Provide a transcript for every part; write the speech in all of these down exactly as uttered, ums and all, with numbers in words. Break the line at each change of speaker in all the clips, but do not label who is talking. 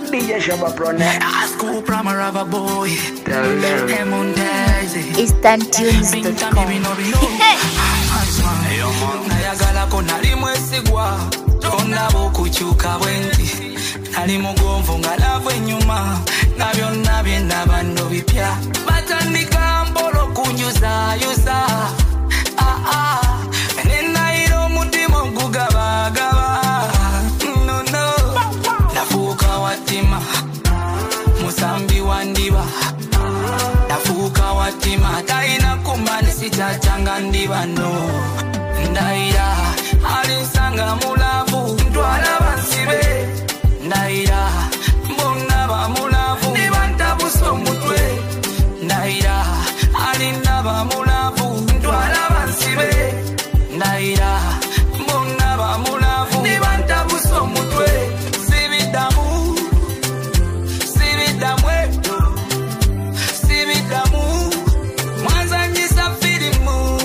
D J Shabba Prone.
Ask who Pramarava boy.
Tell them.
Instant tunes dot com.
Nayagala kona limwe sigwa tona bokuchuka bwenti nali mugonvu ngalavu enyuma nabyo nabye nabano bipya batandika mbolo kunyuza yuza ah ah nenairo mutima gugaba gaba no no nafuka watima musambi wandiba nafuka watima taina kumani sitachanga ndibano ndaira alisanga mulavu ntwala bansibe ndaira mbona ba mulavu nibanta buso mutwe ndaira alinda ba mulavu ntwala bansibe ndaira mbona ba mulavu nibanta buso mutwe sibidamu sibidamu sibidamu mwanza nyisa filimu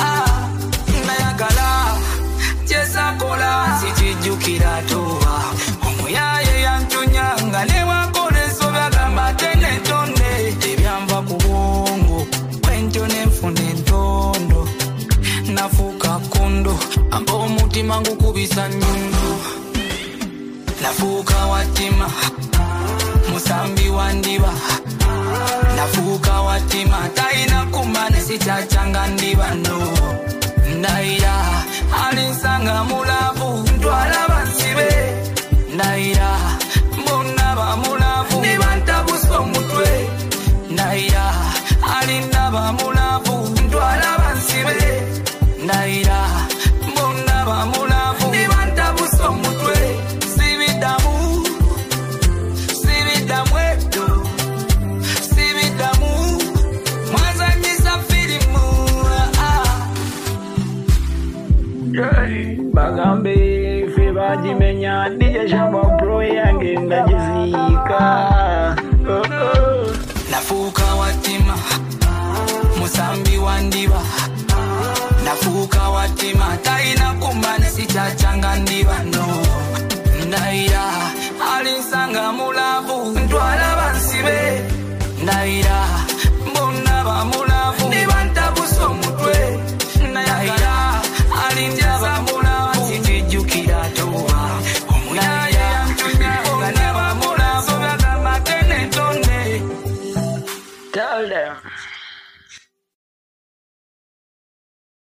sijijukira toba omuyaye yantunyanga ne wakoleso bagamba tene tonde tebyamba kubongo kwentone nfune ntondo nafuka kondo amba omutima ngukubisa nyundo nafuka watima musambi wandiba nafuka watima taina kumane sitachanga ndibano ndaira alisanga mulavu ntwala bansibe ndaira mbona ba mulavu nibanta buso mutwe ndaira alinda ba mulavu ntwala bansibe ndaira mbona ba mulavu nibanta buso mutwe sibidamu sibidamu edo sibidamu mwanza nyisa filimu
Bagambe feba jimenya D J Shabba Pro yange ndajizika oh, oh.
Nafuka watima musambi wandiba nafuka watima taina kumane sitachanga ndibano ndaira alisanga mulavu ntwala